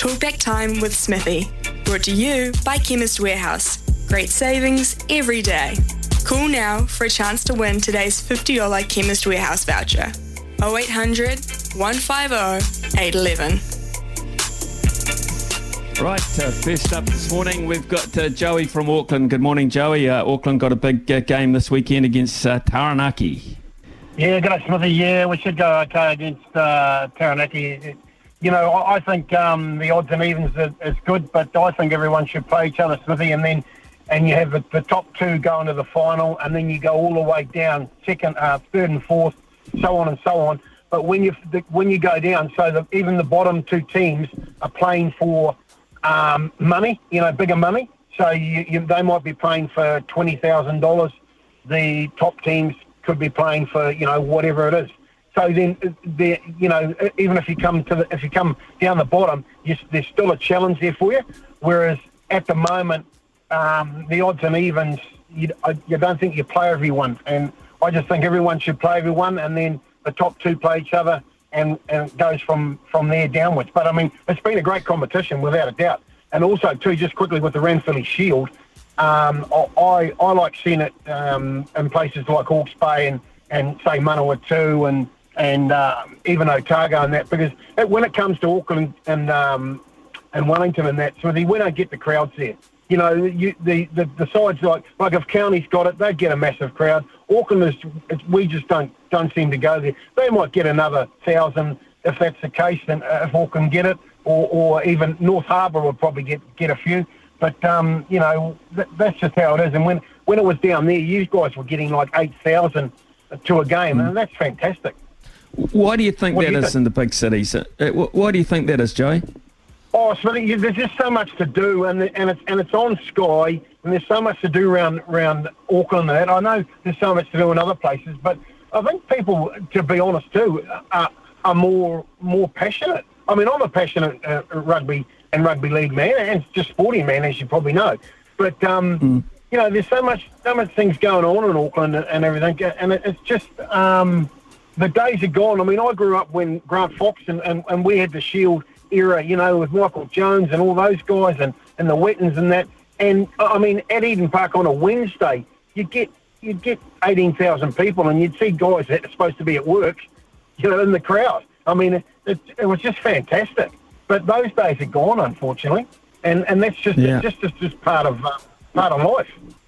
Talkback Time with Smithy. Brought to you by Chemist Warehouse. Great savings every day. Call now for a chance to win today's $50 Chemist Warehouse voucher. 0800 150 811. Right, first up this morning, we've got Joey from Auckland. Good morning, Joey. Auckland got a big game this weekend against Taranaki. Yeah, good day, Smithy. Yeah, we should go okay against Taranaki. You know, I think the odds and evens is good, but I think everyone should play each other, Smithy, and you have the top two going to the final, and then you go all the way down, second, third and fourth, so on and so on. But when you go down, so that even the bottom two teams are playing for money, you know, bigger money. So they might be playing for $20,000. The top teams could be playing for, you know, whatever it is. So then, you know, even if you come down the bottom, there's still a challenge there for you. Whereas at the moment, the odds and evens, you don't think you play everyone, and I just think everyone should play everyone, and then the top two play each other, and it goes from there downwards. But I mean, it's been a great competition without a doubt. And also too, just quickly with the Ranfurly Shield, I like seeing it in places like Hawke's Bay and say Manawatu and even Otago and that, because when it comes to Auckland and Wellington and that, Smithy, we don't get the crowds there. You know, the sides like if County's got it, they get a massive crowd. Auckland we just don't seem to go there. They might get another 1,000 if that's the case, and if Auckland get it, or even North Harbour will probably get a few. But you know, that's just how it is. And when it was down there, you guys were getting like 8,000 to a game, and that's fantastic. Why do you think that is in the big cities? Why do you think that is, Joey? Oh, Smithy, there's just so much to do, and it's on Sky, and there's so much to do around Auckland. And I know there's so much to do in other places, but I think people, to be honest too, are more passionate. I mean, I'm a passionate rugby and rugby league man, and just sporting man, as you probably know. But you know, there's so much things going on in Auckland and everything, and it's just the days are gone. I mean, I grew up when Grant Fox and we had the Shield era, you know, with Michael Jones and all those guys and the Wettons and that. And I mean, at Eden Park on a Wednesday, you'd get 18,000 people, and you'd see guys that are supposed to be at work, you know, in the crowd. I mean, it was just fantastic. But those days are gone, unfortunately, and that's just just part of life.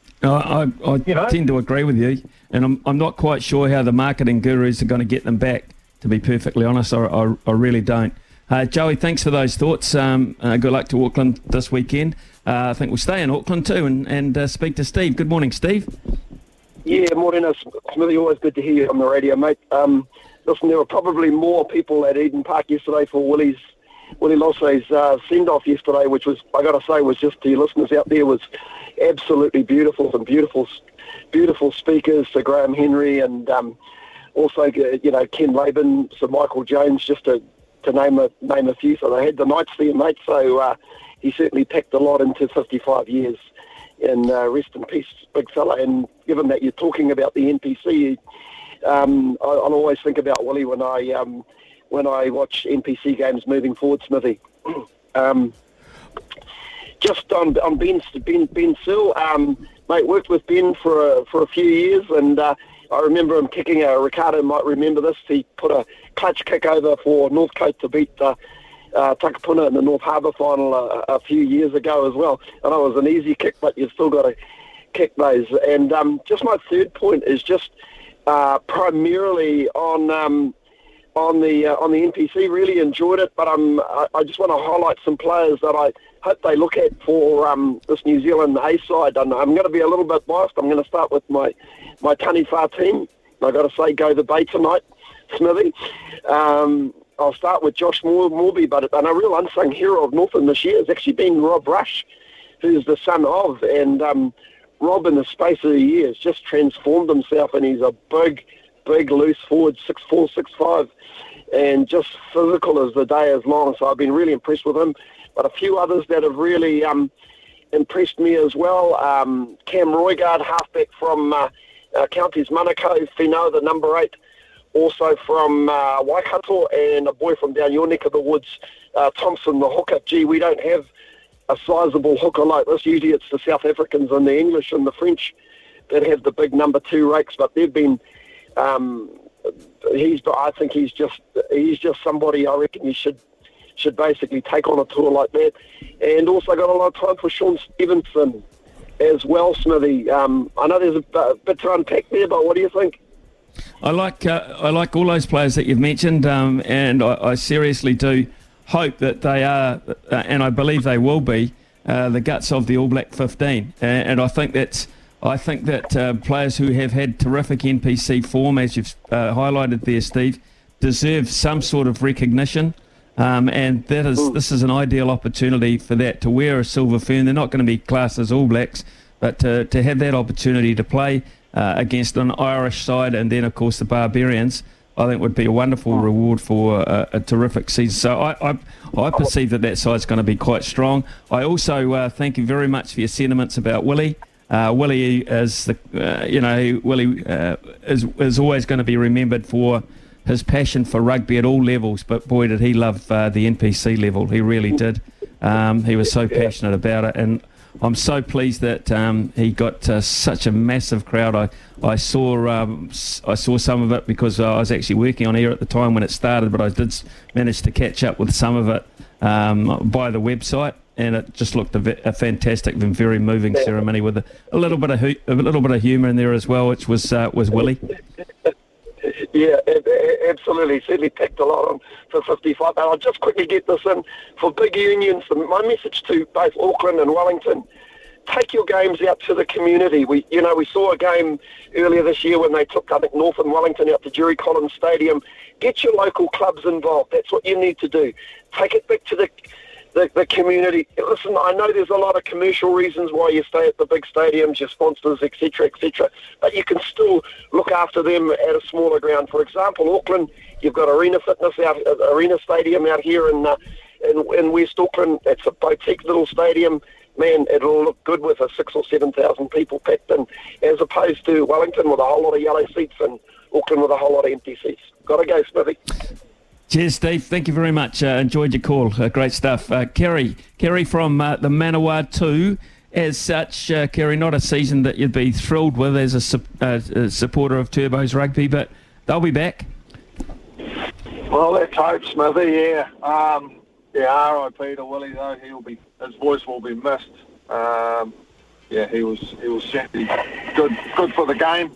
I you know? Tend to agree with you, and I'm not quite sure how the marketing gurus are going to get them back. To be perfectly honest, I really don't. Joey, thanks for those thoughts. Good luck to Auckland this weekend. I think we'll stay in Auckland too and speak to Steve. Good morning, Steve. Yeah, morning, Smithy. Always good to hear you on the radio, mate. Listen, there were probably more people at Eden Park yesterday for Willie Losse's send-off yesterday, which was, I got to say, was just to your listeners out there, was absolutely beautiful. Some beautiful speakers, Sir Graham Henry, and also, you know, Ken Laban, Sir Michael Jones, just to name a few. So they had the Knights there, mate. So he certainly packed a lot into 55 years. And rest in peace, big fella. And given that you're talking about the NPC, I'll always think about Willie when I watch NPC games moving forward, Smithy. Just on Ben Sill, mate, worked with Ben for a few years, and I remember him kicking Ricardo might remember this. He put a clutch kick over for Northcote to beat Takapuna in the North Harbour final a few years ago as well. I know it was an easy kick, but you've still got to kick those. And just my third point is just primarily on the NPC. Really enjoyed it, but I just want to highlight some players that I hope they look at for this New Zealand A side. And I'm going to be a little bit biased. I'm going to start with my Taniwha team. I got to say, go the Bay tonight, Smithy. I'll start with Josh Morby, but a real unsung hero of Northern this year has actually been Rob Rush, who's the son of, and Rob in the space of a year has just transformed himself, and he's a big, loose forward, 6'4", 6'5", and just physical as the day is long. So I've been really impressed with him. But a few others that have really impressed me as well. Cam Roigard, halfback from Counties Manukau, Finau, the number 8, also from Waikato, and a boy from down your neck of the woods, Thompson, the hooker. Gee, we don't have a sizable hooker like this. Usually it's the South Africans and the English and the French that have the big number 2 rakes, but they've been... I think he's just somebody I reckon you should basically take on a tour like that. And also got a lot of time for Sean Stevenson as well, Smithy. I know there's a bit to unpack there, but what do you think? I like all those players that you've mentioned, and I seriously do hope that they are, and I believe they will be, the guts of the All Black 15. And I think that players who have had terrific NPC form, as you've highlighted there, Steve, deserve some sort of recognition. And this is an ideal opportunity for that, to wear a silver fern. They're not going to be classed as All Blacks, but to have that opportunity to play against an Irish side, and then, of course, the Barbarians, I think would be a wonderful reward for a terrific season. So I perceive that side's going to be quite strong. I also thank you very much for your sentiments about Willie. Willie is is always going to be remembered for his passion for rugby at all levels, but boy did he love the NPC level. He really did. He was so passionate about it, and I'm so pleased that he got such a massive crowd. I saw some of it because I was actually working on air at the time when it started, but I did manage to catch up with some of it by the website, and it just looked a fantastic and very moving ceremony with a little bit of humour in there as well, which was Willie. Yeah, absolutely. Certainly packed a lot on for 55. But I'll just quickly get this in. For big unions, my message to both Auckland and Wellington, take your games out to the community. We saw a game earlier this year when they took, I think, North and Wellington out to Jerry Collins Stadium. Get your local clubs involved. That's what you need to do. Take it back to the community. Listen, I know there's a lot of commercial reasons why you stay at the big stadiums, your sponsors, etc., but you can still look after them at a smaller ground. For example, Auckland, you've got Arena Stadium out here in West Auckland. It's a boutique little stadium. Man, it'll look good with a 6,000 or 7,000 people packed in, as opposed to Wellington with a whole lot of yellow seats and Auckland with a whole lot of empty seats. Got to go, Smithy. Cheers, Steve. Thank you very much. Enjoyed your call. Great stuff. Kerry from the Manawa 2. As such, Kerry, not a season that you'd be thrilled with as a supporter of Turbo's rugby, but they'll be back. Well, let's hope, Smithy. Yeah. R.I.P. to Willie though. His voice will be missed. He was certainly good for the game.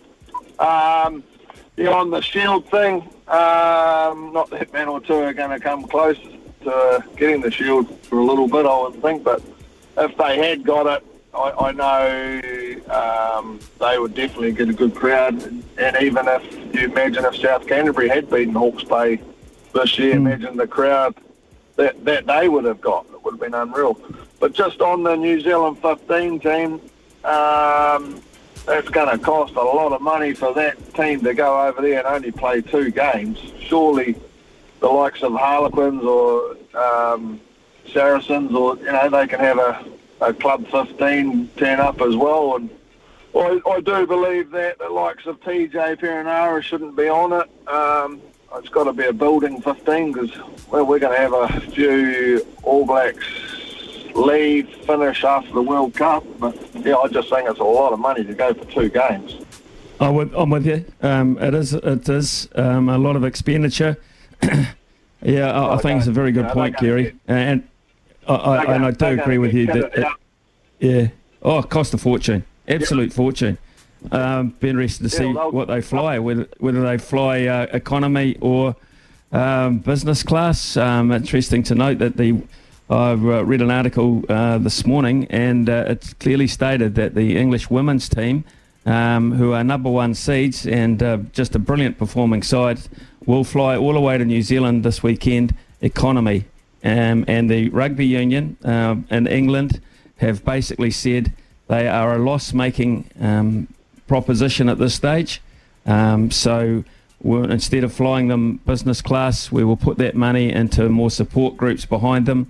On the Shield thing, not that Manawa 2 are going to come close to getting the Shield for a little bit, I would think, but if they had got it, I know they would definitely get a good crowd. And even if you imagine if South Canterbury had beaten Hawke's Bay this year, imagine the crowd that they would have got. It would have been unreal. But just on the New Zealand 15 team, that's going to cost a lot of money for that team to go over there and only play 2 games. Surely the likes of Harlequins or Saracens, or they can have a Club 15 turn up as well. And I do believe that the likes of TJ Perenara shouldn't be on it. It's got to be a building 15 because we're going to have a few All Blacks leave, finish after the World Cup. But I just think it's a lot of money to go for 2 games. I'm with you. It is a lot of expenditure. I think it's a very good point, Gary. And I do agree with you that it cost a fortune, absolute fortune. Be interested to see what they fly, whether they fly economy or business class. Interesting to note that I've read an article this morning, and it's clearly stated that the English women's team, who are number 1 seeds and just a brilliant performing side, will fly all the way to New Zealand this weekend, economy. And the rugby union in England have basically said they are a loss-making proposition at this stage. So instead of flying them business class, we will put that money into more support groups behind them.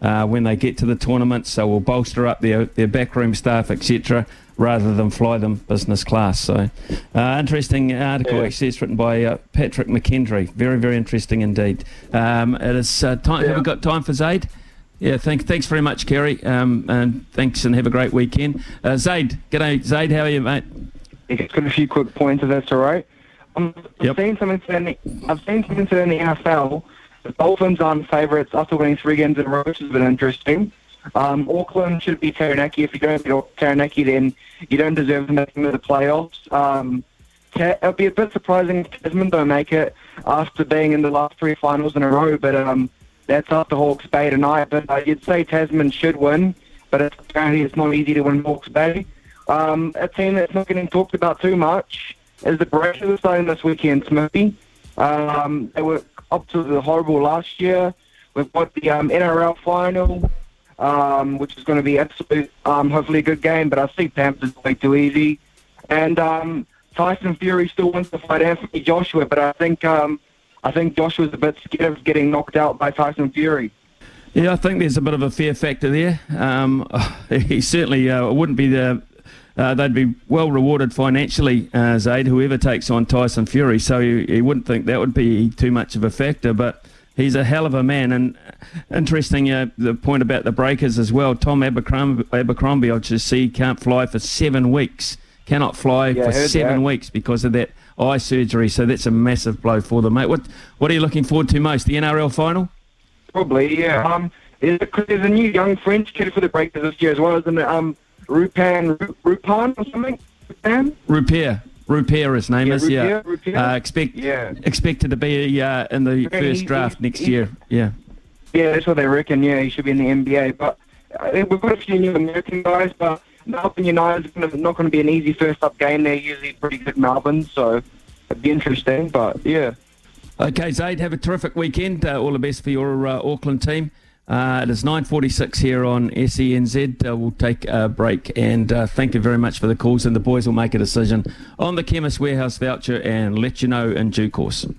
when they get to the tournament, so we'll bolster up their backroom staff, etc., rather than fly them business class. So, interesting article, actually. It's written by Patrick McKendry. Very, very interesting indeed. It is time. Have we got time for Zaid? Yeah, thanks very much, Kerry. And thanks, and have a great weekend. Zaid, g'day, Zaid. How are you, mate? Yeah, just got a few quick points, if that's all right. I've seen something today in the NFL. The Dolphins aren't favourites after winning 3 games in a row, which has been interesting. Auckland should be Taranaki. If you don't beat Taranaki, then you don't deserve to make them to the playoffs. It'll be a bit surprising if Tasman don't make it after being in the last 3 finals in a row, but that's up to Hawke's Bay tonight. But you'd say Tasman should win, but apparently it's not easy to win Hawke's Bay. A team that's not getting talked about too much is the Breakers starting this weekend, Smithy. They were absolutely horrible last year. We've got the NRL final, which is going to be absolute, hopefully a good game, but I see Panthers way too easy. And Tyson Fury still wants to fight Anthony Joshua, but I think Joshua's a bit scared of getting knocked out by Tyson Fury. Yeah, I think there's a bit of a fear factor there. He certainly wouldn't be the... they'd be well rewarded financially, Zaid, whoever takes on Tyson Fury, so you wouldn't think that would be too much of a factor, but he's a hell of a man. And interesting, the point about the Breakers as well. Tom Abercrombie, I just see, can't fly for 7 weeks. Cannot fly for 7 weeks because of that eye surgery, so that's a massive blow for them, mate. What are you looking forward to most, the NRL final? Probably, yeah. There's a new young French kid for the Breakers this year as well, isn't it? Rupan or something? Rupier his name is, Rupier. Expected to be in the first draft next year, yeah. Yeah, that's what they reckon, yeah, he should be in the NBA. But we've got a few new American guys, but Melbourne United is not going to be an easy first-up game. They're usually pretty good Melbourne, so it'd be interesting, but yeah. Okay, Zaid, have a terrific weekend. All the best for your Auckland team. It is 9:46 here on SENZ. We'll take a break, and thank you very much for the calls, and the boys will make a decision on the Chemist Warehouse voucher and let you know in due course.